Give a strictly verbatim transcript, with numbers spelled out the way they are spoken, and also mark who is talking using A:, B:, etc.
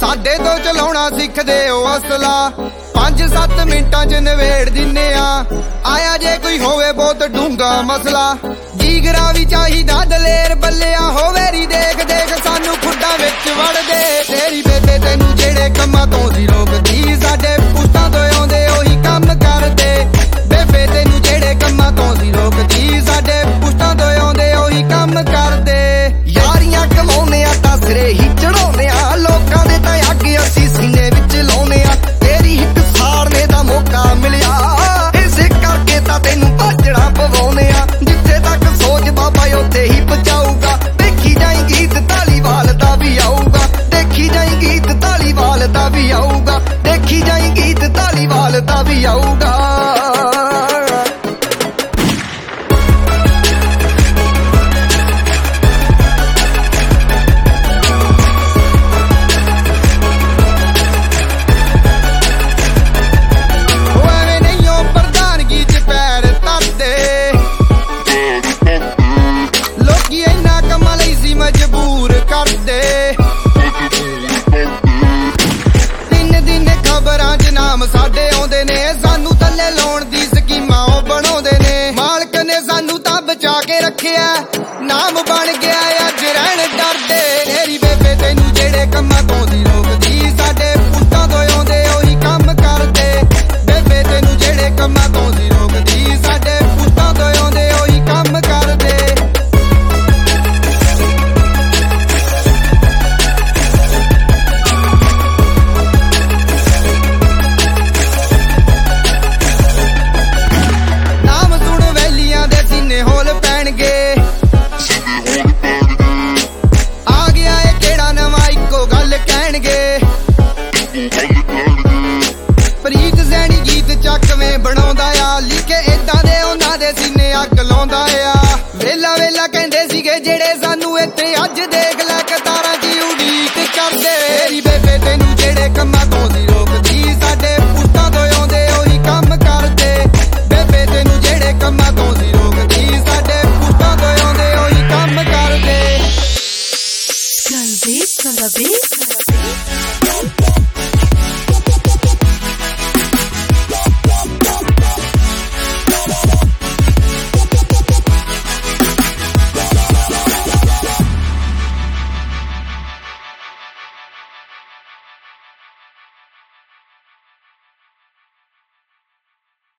A: ਸਾਡੇ ਤੋਂ ਚਲਾਉਣਾ ਸਿੱਖਦੇ ਹੋ ਅਸਲਾ ਪੰਜ ਸੱਤ ਮਿੰਟਾਂ 'ਚ ਨਵੇੜ ਦਿੰਨੇ ਆ ਆਇਆ ਜੇ ਕੋਈ ਹੋਵੇ ਬਹੁਤ ਡੂੰਘਾ ਮਸਲਾ ਜੀਗਰਾ ਵੀ ਚਾਹੀਦਾ ਦਲੇਰ ਬੱਲਿਆ ਹੋਵੇ ਰੀ ਦੇਖ ਦੇਖ ਸਾਨੂੰ ਖੁੱਡਾਂ ਵਿੱਚ ਵੜਦੇ ਤੇਰੀ ਬੇਬੇ ਤੈਨੂੰ ਜਿਹੜੇ ਕੰਮਾਂ ਤੋਂ ਸੀ ਰੋਕਦੀ ਸਾਡੇ ਪੁੱਤਾਂ ਤੋਂ ਆਉਂਦੇ ਉਹੀ ਕੰਮ ਕਰਦੇ ਬੇਬੇ ਤੈਨੂੰ ਜਿਹੜੇ ਕੰਮਾਂ ਤੋਂ ਸੀ ਰੋਕਦੀ ਸਾਡੇ ਪੁੱਤਾਂ ਤੋਂ ਆਉਂਦੇ ਉਹੀ ਕੰਮ ਕਰਦੇ ਯਾਰੀਆਂ ਕਮਾਉਂਦੇ ਆ ਤਾਂ ਸਿਰੇ ਹੀ ਚੜਾਉਂਦੇ ਆ ਲੋਕਾਂ ਦੇ ਤਾਂ ਅੱਗੇ ਅਸੀਂ ਸੀਨੇ ਵਿੱਚ ਲਾਉਂਦੇ ਆ ਤੇਰੀ ਹਿੱਟ ਸਾੜਨੇ ਦਾ ਮੌਕਾ ਮਿਲਿਆ ਇਸੇ ਕਰਕੇ ਤਾਂ ਤੈਨੂੰ ਭਾਜੜਾ ਪਵਾਉਂਦੇ ਆ ਜਿੱਥੇ ਤੱਕ ਸੋਚ ਬਾਬਾ ਉੱਥੇ ਹੀ ਪਹੁੰਚਾਊਗਾ ਦੇਖੀ ਜਾਈ ਗੀਤ ਧਾਲੀਵਾਲ ਦਾ ਵੀ ਆਊਗਾ ਦੇਖੀ ਜਾਈ ਗੀਤ ਧਾਲੀਵਾਲ ਦਾ ਵੀ ਆਊਗਾ ਦੇਖੀ ਜਾਈ ਗੀਤ ਧਾਲੀਵਾਲ ਦਾ ਵੀ ਆਊਗਾ ਮਜਬੂਰ ਕਰਦੇ ਤਿੰਨ ਦਿਨ ਖਬਰਾਂ 'ਚ ਨਾਮ ਸਾਡੇ ਆਉਂਦੇ ਨੇ ਸਾਨੂੰ ਥੱਲੇ ਲਾਉਣ ਦੀ ਸਕੀਮਾਂ ਉਹ ਬਣਾਉਂਦੇ ਨੇ ਮਾਲਕ ਨੇ ਸਾਨੂੰ ਤਾਂ ਬਚਾ ਕੇ ਰੱਖਿਆ ਨਾਮ ਬਣ ਗਿਆ ਅੱਜ ਰਹਿਣ ਡਰਦੇ ਤੇਰੀ ਬੇਬੇ ਤੈਨੂੰ ਜਿਹੜੇ ਕੰਮਾਂ ਤੋਂ ਦੀ ਰੋਕਦੀ ਸਾਡੇ ਪੁੱਤਾਂ ਤੋਂ ਆਉਂਦੇ ਉਹੀ ਕੰਮ ਕਰਦੇ ਬੇਬੇ ਤੈਨੂੰ ਜਿਹੜੇ ਕੰਮਾਂ ਤੋਂ ਦੀ ਰੋਕਦੀ ਸਾਡੇ ਪੁੱਤਾਂ ਤੋਂ ਆਉਂਦੇ ਉਹੀ ਕੰਮ ਕਰਦੇ ਹੋਲ ਪੈਣਗੇ ਆ ਗਿਆ ਏ ਕਿਹੜਾ ਨਵਾਂ ਇੱਕੋ ਗੱਲ ਕਹਿਣਗੇ ਪ੍ਰੀਤ ਜ਼ੈਣੀ ਗੀਤ ਚੱਕਵੇਂ ਬਣਾਉਂਦਾ ਆ ਲਿਖੇ ਏਦਾਂ ਦੇ ਉਹਨਾਂ ਦੇ ਸੀਨੇ ਅੱਗ ਲਾਉਂਦਾ ਆ ਵੇਲਾ ਵੇਲਾ ਕਹਿੰਦੇ ਸੀਗੇ ਜਿਹੜੇ ਸਾਨੂੰ ਇੱਥੇ ਅੱਜ ਦੇਖ ਲੈ